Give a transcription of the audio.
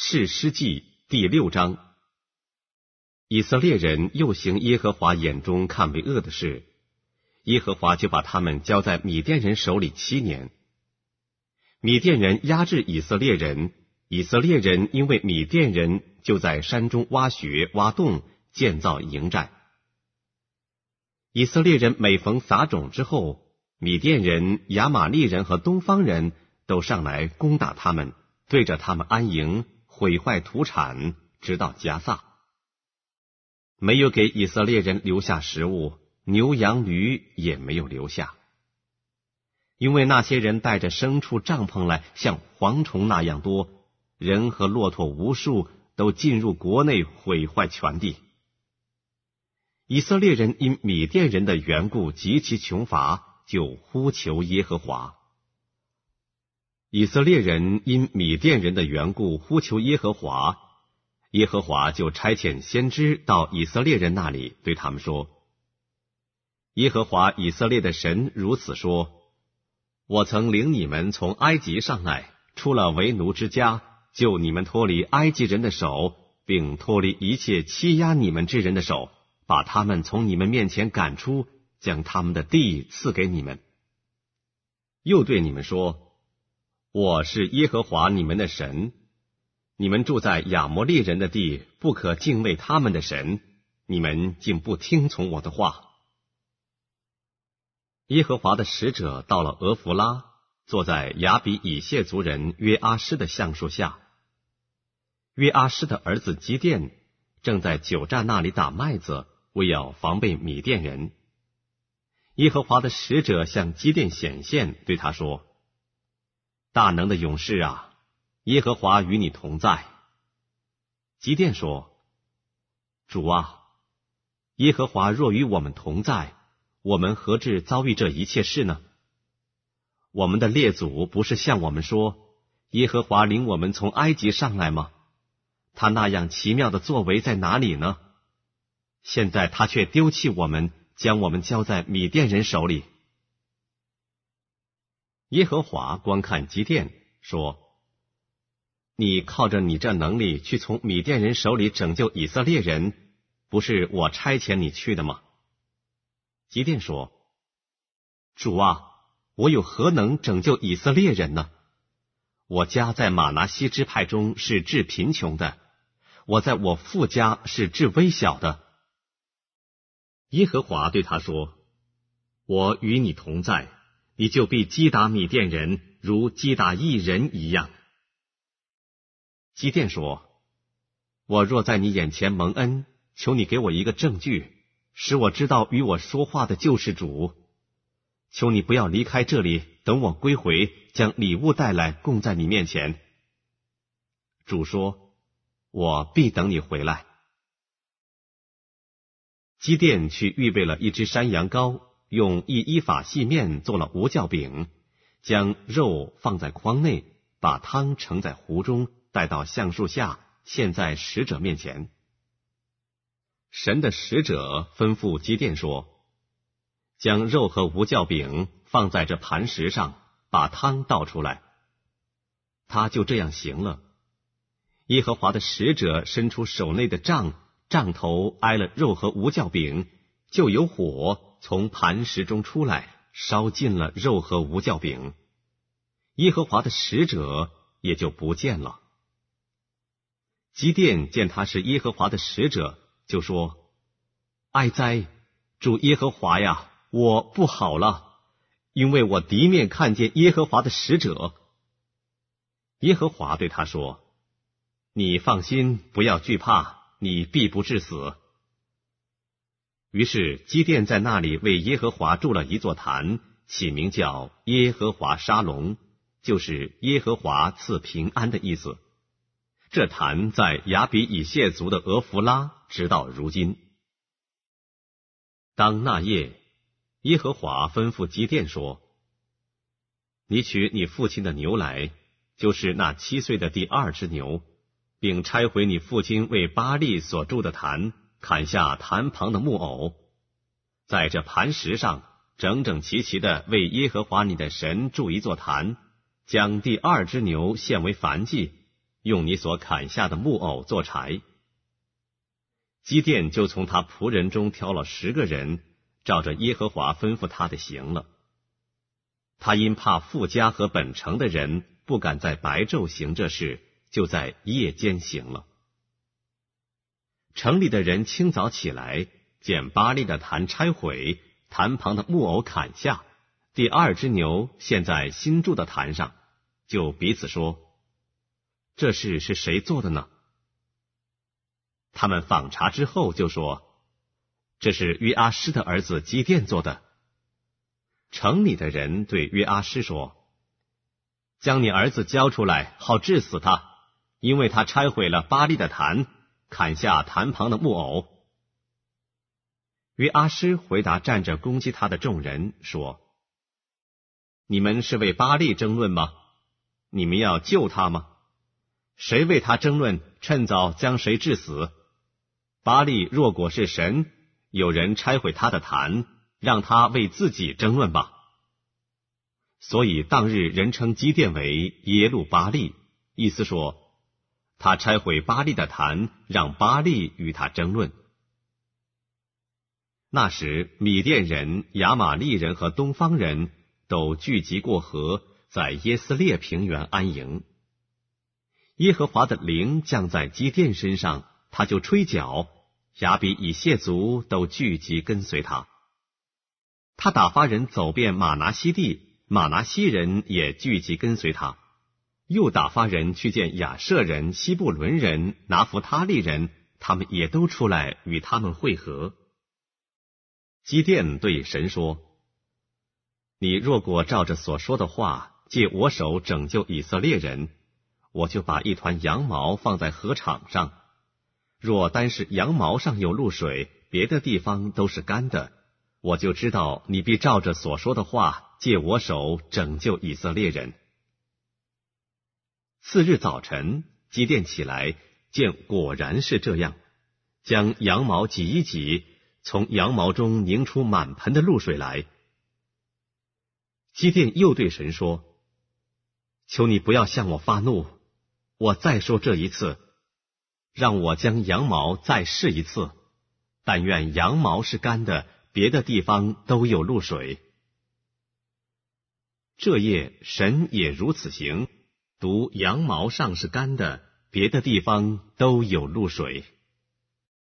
士师记第6章。以色列人又行耶和华眼中看为恶的事，耶和华就把他们交在米甸人手里7年。米甸人压制以色列人，以色列人因为米甸人就在山中挖穴挖洞，建造营寨。以色列人每逢撒种之后，米甸人、亚玛利人和东方人都上来攻打他们，对着他们安营，毁坏土产，直到迦萨。没有给以色列人留下食物，牛羊驴也没有留下，因为那些人带着牲畜帐篷来，像蝗虫那样多，人和骆驼无数，都进入国内，毁坏全地。以色列人因米甸人的缘故极其穷乏，就呼求耶和华。以色列人因米甸人的缘故呼求耶和华，耶和华就差遣先知到以色列人那里，对他们说：耶和华以色列的神如此说，我曾领你们从埃及上来，出了为奴之家，救你们脱离埃及人的手，并脱离一切欺压你们之人的手，把他们从你们面前赶出，将他们的地赐给你们。又对你们说，我是耶和华你们的神，你们住在亚摩利人的地，不可敬畏他们的神，你们竟不听从我的话。耶和华的使者到了俄弗拉，坐在亚比以谢族人约阿施的橡树下。约阿施的儿子基甸正在酒榨那里打麦子，为要防备米甸人。耶和华的使者向基甸显现，对他说：大能的勇士啊，耶和华与你同在。基甸说：主啊，耶和华若与我们同在，我们何至遭遇这一切事呢？我们的列祖不是向我们说，耶和华领我们从埃及上来吗？他那样奇妙的作为在哪里呢？现在他却丢弃我们，将我们交在米甸人手里。耶和华观看基甸，说：你靠着你这能力去从米甸人手里拯救以色列人，不是我差遣你去的吗？基甸说：主啊，我有何能拯救以色列人呢？我家在玛拿西支派中是至贫穷的，我在我父家是至微小的。耶和华对他说：我与你同在，你就必击打米甸人，如击打一人一样。基甸说：我若在你眼前蒙恩，求你给我一个证据，使我知道与我说话的救世主。求你不要离开这里，等我归回，将礼物带来供在你面前。主说：我必等你回来。基甸去预备了一只山羊羔，用1伊法细面做了无酵饼，将肉放在筐内，把汤盛在壶中，带到橡树下，献在使者面前。神的使者吩咐基甸说：将肉和无酵饼放在这磐石上，把汤倒出来。他就这样行了。耶和华的使者伸出手内的杖，杖头挨了肉和无酵饼，就有火从磐石中出来，烧尽了肉和无酵饼。耶和华的使者也就不见了。基甸见他是耶和华的使者，就说：哀哉，主耶和华呀，我不好了，因为我敌面看见耶和华的使者。耶和华对他说：你放心，不要惧怕，你必不致死。于是基甸在那里为耶和华筑了一座坛，起名叫耶和华沙龙，就是耶和华赐平安的意思。这坛在亚比以谢族的俄弗拉，直到如今。当那夜，耶和华吩咐基甸说：你取你父亲的牛来，就是那7岁的第2只牛，并拆毁你父亲为巴力所筑的坛，砍下坛旁的木偶，在这磐石上整整齐齐的为耶和华你的神筑一座坛，将第2只牛献为燔祭， 用你所砍下的木偶做柴。基甸就从他仆人中挑了10个人，照着耶和华吩咐他的行了。他因怕富家和本城的人不敢在白昼行这事，就在夜间行了。城里的人清早起来，见巴力的坛拆毁，坛旁的木偶砍下，第2只牛献在新筑的坛上，就彼此说：这事是谁做的呢？他们访查之后就说：这是约阿施的儿子基甸做的。城里的人对约阿施说：将你儿子交出来，好治死他，因为他拆毁了巴力的坛，砍下坛旁的木偶。约阿施回答站着攻击他的众人说：你们是为巴力争论吗？你们要救他吗？谁为他争论，趁早将谁治死？巴力若果是神，有人拆毁他的坛，让他为自己争论吧。所以当日人称基甸为耶路巴力，意思说他拆毁巴力的坛，让巴力与他争论。那时米甸人、亚玛利人和东方人都聚集过河，在耶斯列平原安营。耶和华的灵降在基甸身上，他就吹角，亚比以谢族都聚集跟随他。他打发人走遍马拿西地，马拿西人也聚集跟随他。又打发人去见亚舍人、西布伦人、拿弗他利人，他们也都出来与他们会合。基甸对神说：你若果照着所说的话，借我手拯救以色列人，我就把一团羊毛放在禾场上，若单是羊毛上有露水，别的地方都是干的，我就知道你必照着所说的话，借我手拯救以色列人。次日早晨，基甸起来，见果然是这样，将羊毛挤一挤，从羊毛中拧出满盆的露水来。基甸又对神说：求你不要向我发怒，我再说这一次，让我将羊毛再试一次，但愿羊毛是干的，别的地方都有露水。这夜神也如此行，独羊毛上是干的，别的地方都有露水。